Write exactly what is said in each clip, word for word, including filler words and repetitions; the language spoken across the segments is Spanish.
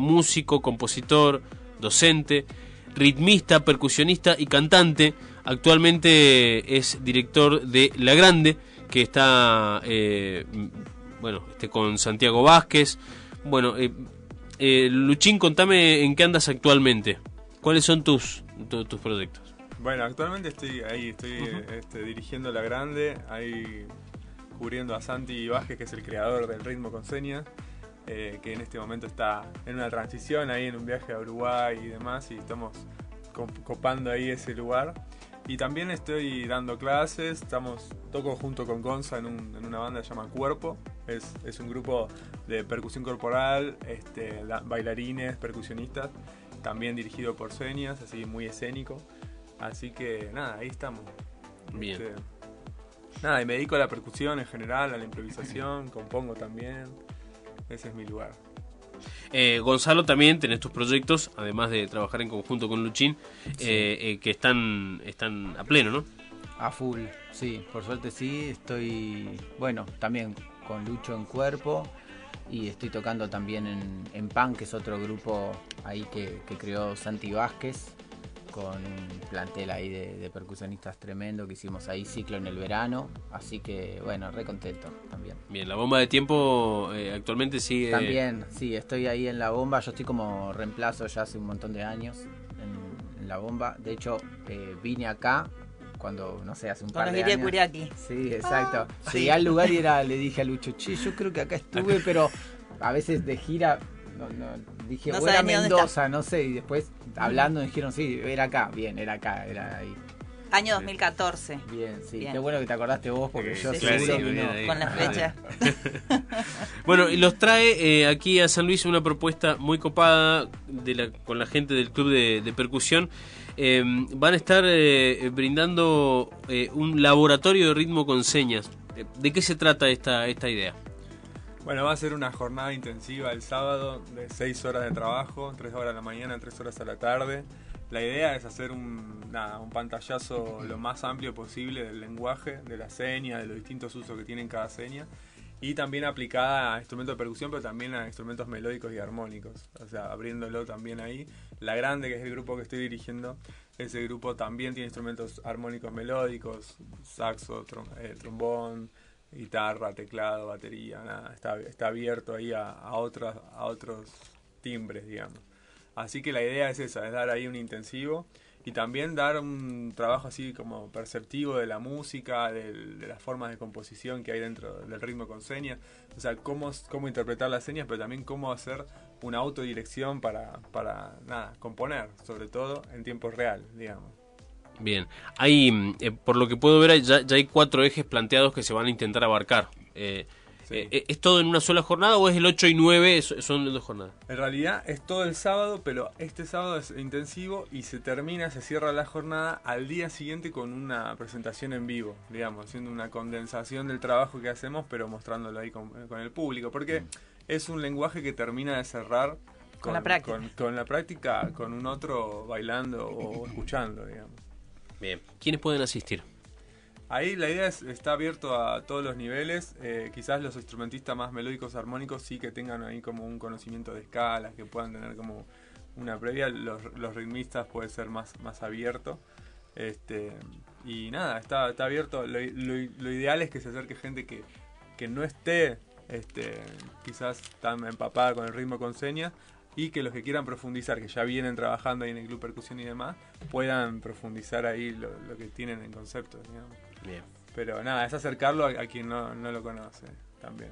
músico, compositor, docente, ritmista, percusionista y cantante. Actualmente es director de La Grande, que está eh, bueno, este, con Santiago Vázquez. Bueno, eh, eh, Luchín, contame en qué andas actualmente. ¿Cuáles son tus, tu, tus proyectos? Bueno, actualmente estoy ahí, estoy uh-huh. este, dirigiendo La Grande, ahí cubriendo a Santi Vázquez, que es el creador del ritmo con señas, eh, que en este momento está en una transición, ahí en un viaje a Uruguay y demás, y estamos copando ahí ese lugar. Y también estoy dando clases, estamos toco junto con Gonza en, un, en una banda que se llama Cuerpo, es, es un grupo de percusión corporal, este, bailarines, percusionistas, también dirigido por señas, así muy escénico. Así que nada, ahí estamos. Bien. Este, nada, y me dedico a la percusión en general, a la improvisación, compongo también. Ese es mi lugar. Eh, Gonzalo, también tenés tus proyectos, además de trabajar en conjunto con Luchín, sí. eh, eh, que están, están a pleno, ¿no? A full, sí, por suerte sí. Estoy, bueno, también con Lucho en Cuerpo. Y estoy tocando también en, en Pan, que es otro grupo ahí que, que creó Santi Vázquez, con un plantel ahí de, de percusionistas tremendo, que hicimos ahí ciclo en el verano, así que bueno, re contento también. Bien, la bomba de tiempo eh, actualmente sigue... También, sí, estoy ahí en la bomba, yo estoy como reemplazo ya hace un montón de años en, en la bomba, de hecho eh, vine acá cuando, no sé, hace un par de años. Curiaki. Sí, exacto. Ah, Llegué sí. al lugar y era, le dije a Lucho, che, yo creo que acá estuve, pero a veces de gira... No, no, dije, no bueno, Mendoza, no sé, y después hablando dijeron, sí, era acá, bien, era acá, era ahí. Año dos mil catorce. Bien, sí, bien. Qué bueno que te acordaste vos, porque sí, yo sí, seguro sí, que no. Con la flecha. Bueno, y los trae eh, aquí a San Luis una propuesta muy copada de la, con la gente del club de, de percusión. Eh, van a estar eh, brindando eh, un laboratorio de ritmo con señas. ¿De qué se trata esta, esta idea? Bueno, va a ser una jornada intensiva el sábado de seis horas de trabajo, tres horas a la mañana, tres horas a la tarde. La idea es hacer un, nada, un pantallazo lo más amplio posible del lenguaje, de la seña, de los distintos usos que tiene cada seña, y también aplicada a instrumentos de percusión, pero también a instrumentos melódicos y armónicos, o sea, abriéndolo también ahí. La Grande, que es el grupo que estoy dirigiendo, ese grupo también tiene instrumentos armónicos melódicos, saxo, trom eh, trombón, guitarra, teclado, batería, nada, está, está abierto ahí a, a, otros, a otros timbres, digamos. Así que la idea es esa, es dar ahí un intensivo y también dar un trabajo así como perceptivo de la música, de, de las formas de composición que hay dentro del ritmo con señas, o sea, cómo, cómo interpretar las señas, pero también cómo hacer una autodirección para, para nada, componer, sobre todo en tiempo real, digamos. Bien, hay, eh, por lo que puedo ver, ya, ya hay cuatro ejes planteados que se van a intentar abarcar. Eh, sí. eh, ¿Es todo en una sola jornada o es el ocho y nueve, son dos jornadas? En realidad es todo el sábado, pero este sábado es intensivo y se termina, se cierra la jornada al día siguiente con una presentación en vivo, digamos, haciendo una condensación del trabajo que hacemos, pero mostrándolo ahí con, con el público, porque es un lenguaje que termina de cerrar con, con la práctica, con, con la práctica, con un otro bailando o escuchando, digamos. Bien, ¿quiénes pueden asistir? Ahí la idea es, está abierto a todos los niveles, eh, quizás los instrumentistas más melódicos armónicos sí que tengan ahí como un conocimiento de escalas, que puedan tener como una previa, los, los ritmistas puede ser más, más abierto, este, y nada, está, está abierto, lo, lo, lo ideal es que se acerque gente que, que no esté este, quizás tan empapada con el ritmo con señas, y que los que quieran profundizar, que ya vienen trabajando ahí en el Club Percusión y demás, puedan profundizar ahí lo, lo que tienen en conceptos, digamos. Bien. Pero nada, es acercarlo a, a quien no, no lo conoce también.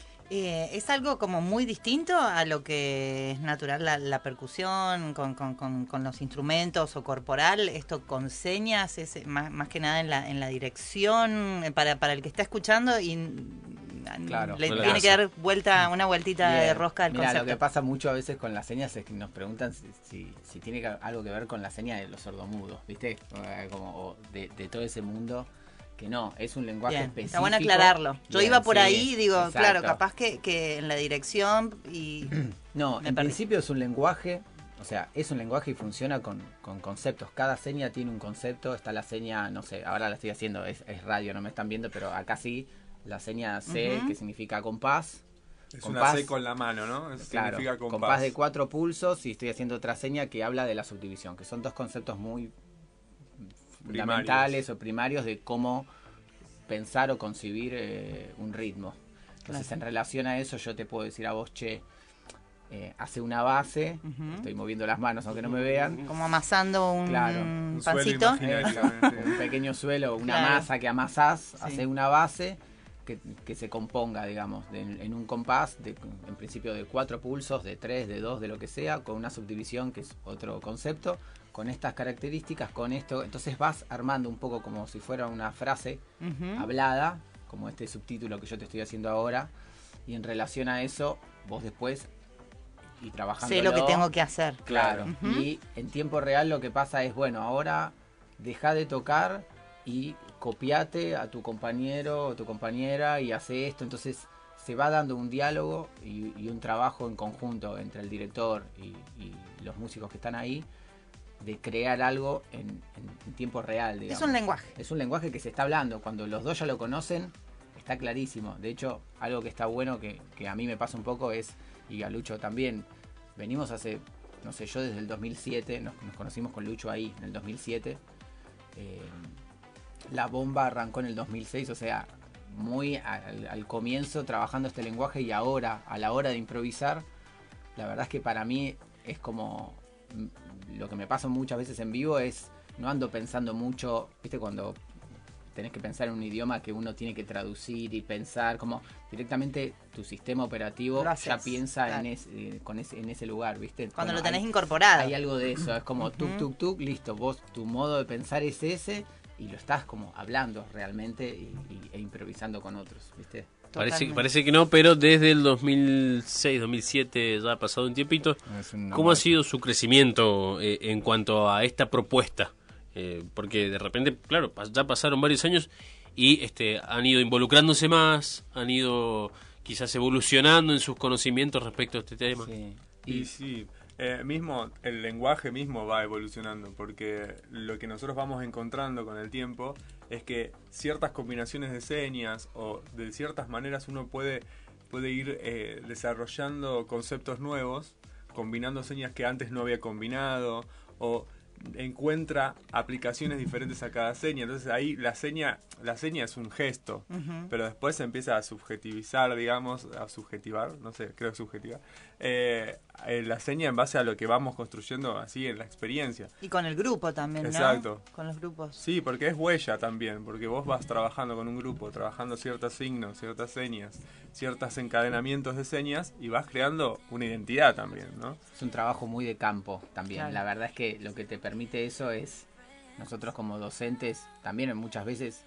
Eh, es algo como muy distinto a lo que es natural la, la percusión con, con, con, con los instrumentos o corporal. Esto con señas es más, más que nada en la, en la dirección para, para el que está escuchando y claro, le no tiene la que dar vuelta una vueltita Bien. de rosca al Mirá, concepto. Lo que pasa mucho a veces con las señas es que nos preguntan si, si, si tiene que, algo que ver con la seña de los sordomudos, ¿viste? Como de, de todo ese mundo. Que no, es un lenguaje Bien, específico. está bueno aclararlo. Yo Bien, iba por sí, ahí y digo, exacto. claro, capaz que, que en la dirección y... No, en perdí. principio es un lenguaje, o sea, es un lenguaje y funciona con, con conceptos. Cada seña tiene un concepto, está la seña, no sé, ahora la estoy haciendo, es, es radio, no me están viendo, pero acá sí, la seña C, uh-huh. que significa compás, Es compás, una C con la mano, ¿no? Eso claro, significa compás. compás de cuatro pulsos y estoy haciendo otra seña que habla de la subdivisión, que son dos conceptos muy fundamentales o primarios de cómo pensar o concebir eh, un ritmo. Entonces, claro, en relación a eso yo te puedo decir a vos, che, eh, hace una base, uh-huh. estoy moviendo las manos aunque no me vean. Como amasando un, claro, un pancito. Un pequeño suelo, una claro. masa que amasás, sí. hace una base que, que se componga, digamos, de, en un compás, de, en principio de cuatro pulsos, de tres, de dos, de lo que sea, con una subdivisión que es otro concepto, con estas características, con esto. Entonces vas armando un poco como si fuera una frase uh-huh. hablada, como este subtítulo que yo te estoy haciendo ahora, y en relación a eso, vos después, y trabajando. Sé lo que tengo que hacer. Claro, uh-huh. y en tiempo real lo que pasa es, bueno, ahora deja de tocar y copiate a tu compañero o tu compañera y hace esto. Entonces se va dando un diálogo y, y un trabajo en conjunto entre el director y, y los músicos que están ahí, de crear algo en, en, en tiempo real, digamos. Es un lenguaje. Es un lenguaje que se está hablando. Cuando los dos ya lo conocen, está clarísimo. De hecho, algo que está bueno, que, que a mí me pasa un poco es, y a Lucho también, venimos hace, no sé, yo desde el dos mil siete, nos, nos conocimos con Lucho ahí, en el dos mil siete. Eh, la bomba arrancó en el dos mil seis, o sea, muy al, al comienzo trabajando este lenguaje, y ahora, a la hora de improvisar, la verdad es que para mí es como... Lo que me pasa muchas veces en vivo es, no ando pensando mucho, viste, cuando tenés que pensar en un idioma que uno tiene que traducir y pensar, como directamente tu sistema operativo haces, ya piensa claro. en, ese, con ese, en ese lugar, viste. Cuando bueno, lo tenés hay, incorporado. Hay algo de eso, es como tuk, tuk, tuk, listo, vos, tu modo de pensar es ese, y lo estás como hablando realmente y, y, e improvisando con otros, viste. Parece, parece que no, pero desde el dos mil seis, dos mil siete, ya ha pasado un tiempito. ¿Cómo ha sido su crecimiento eh, en cuanto a esta propuesta? Eh, porque de repente, claro, ya pasaron varios años y este han ido involucrándose más, han ido quizás evolucionando en sus conocimientos respecto a este tema. Sí, y sí, eh, mismo el lenguaje mismo va evolucionando, porque lo que nosotros vamos encontrando con el tiempo es que ciertas combinaciones de señas o de ciertas maneras uno puede, puede ir eh, desarrollando conceptos nuevos, combinando señas que antes no había combinado, o encuentra aplicaciones diferentes a cada seña. Entonces ahí la seña la seña es un gesto, uh-huh. pero después se empieza a subjetivizar, digamos, a subjetivar, no sé, creo que subjetivar, eh, eh, la seña en base a lo que vamos construyendo así en la experiencia. Y con el grupo también, ¿no? Exacto. Con los grupos. Sí, porque es huella también, porque vos vas trabajando con un grupo, trabajando ciertos signos, ciertas señas, ciertos encadenamientos de señas, y vas creando una identidad también, ¿no? Es un trabajo muy de campo también. Claro. La verdad es que lo que te permite eso es, nosotros como docentes, también muchas veces,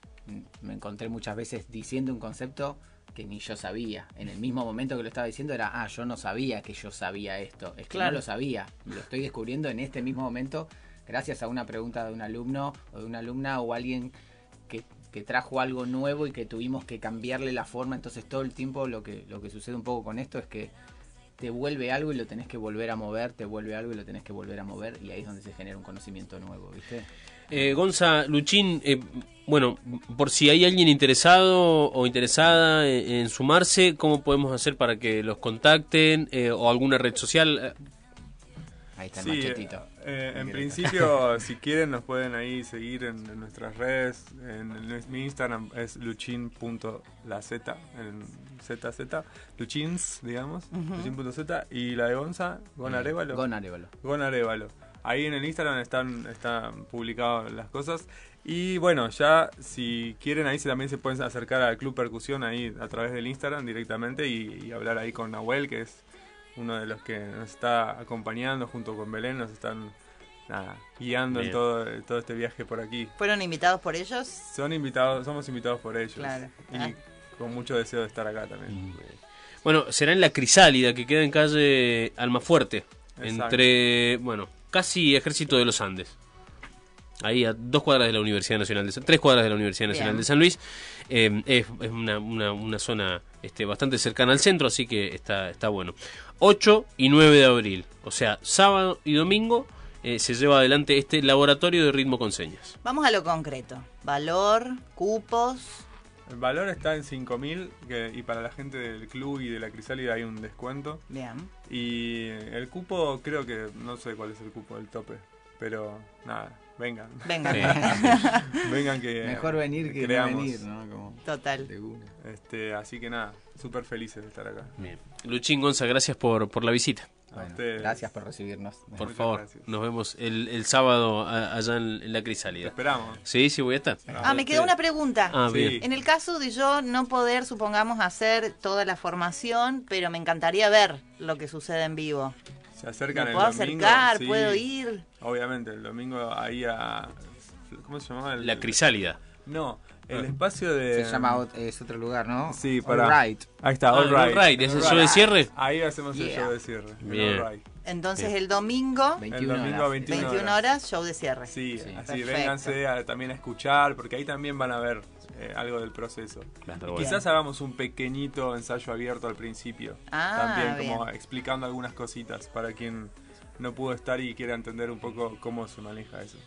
me encontré muchas veces diciendo un concepto que ni yo sabía. En el mismo momento que lo estaba diciendo era, ah, yo no sabía que yo sabía esto. Es que claro. no lo sabía. Lo estoy descubriendo en este mismo momento gracias a una pregunta de un alumno o de una alumna o alguien que, que trajo algo nuevo y que tuvimos que cambiarle la forma. Entonces todo el tiempo lo que, lo que sucede un poco con esto es que te vuelve algo y lo tenés que volver a mover, te vuelve algo y lo tenés que volver a mover, y ahí es donde se genera un conocimiento nuevo, ¿viste? Eh, Gonza, Luchín, eh, bueno, por si hay alguien interesado o interesada en, en sumarse, ¿cómo podemos hacer para que los contacten? Eh, o alguna red social. Ahí está el sí, machetito. Eh, en principio, si quieren, nos pueden ahí seguir en, en nuestras redes. En, en mi Instagram es luchin.lazeta, en Z Z, Luchins, digamos, uh-huh. luchin.z, y la de Gonza, Gonarevalo. Gonarevalo. Gonarevalo. Ahí en el Instagram están, están publicadas las cosas. Y bueno, ya si quieren, ahí se, también se pueden acercar al Club Percusión ahí a través del Instagram directamente y, y hablar ahí con Nahuel, que es uno de los que nos está acompañando junto con Belén, nos están nada, guiando Bien. en todo, todo este viaje por aquí. ¿Fueron invitados por ellos? Son invitados, somos invitados por ellos. Claro. Y ah. con mucho deseo de estar acá también. Mm. Bueno, será en la Crisálida, que queda en calle Almafuerte, Exacto. entre, bueno, casi Ejército de los Andes. Ahí a dos cuadras de la Universidad Nacional de San, tres cuadras de la Universidad Nacional Bien. de San Luis. Eh, es es una, una, una zona este, bastante cercana al centro, así que está, está bueno. ocho y nueve de abril, o sea, sábado y domingo, eh, se lleva adelante este laboratorio de ritmo con señas. Vamos a lo concreto. Valor, cupos. El valor está en cinco mil y para la gente del club y de la Crisálida hay un descuento. Bien. Y el cupo, creo que, no sé cuál es el cupo del tope, pero nada, vengan. Vengan. Sí. Vengan que Mejor venir que creamos. no venir, ¿no? Como Total. de una. Este, así que nada, súper felices de estar acá. Bien. Luchín, Gonza, gracias por, por la visita. A Bueno, ustedes. gracias por recibirnos. Por Muchas favor, gracias. nos vemos el, el sábado a- allá en, en la Te Crisálida. esperamos. Sí, sí, voy a estar. Ah, me quedó una pregunta. Ah, Sí. bien. En el caso de yo no poder, supongamos, hacer toda la formación, pero me encantaría ver lo que sucede en vivo. Se acercan ¿Me el puedo domingo. acercar? Sí, ¿Puedo ir? Obviamente, el domingo ahí a... ¿Cómo se llamaba? El- La Crisálida. No, el espacio de... Se llama, ot- es otro lugar, ¿no? Sí, All para... Right. Ahí está, Ah, All el All Right. Right, ¿es el All show de cierre? Ahí hacemos el Yeah. show de cierre. el Bien. All Right. Entonces Bien. el domingo, El veintiuna domingo horas. veintiuna veintiuna horas, show de cierre. Sí, Sí. así Perfecto. vénganse a- también a escuchar, porque ahí también van a ver eh, algo del proceso. Va a estar Y bueno. quizás hagamos un pequeñito ensayo abierto al principio. Ah, también como bien. explicando algunas cositas para quien no pudo estar y quiera entender un poco cómo se maneja eso.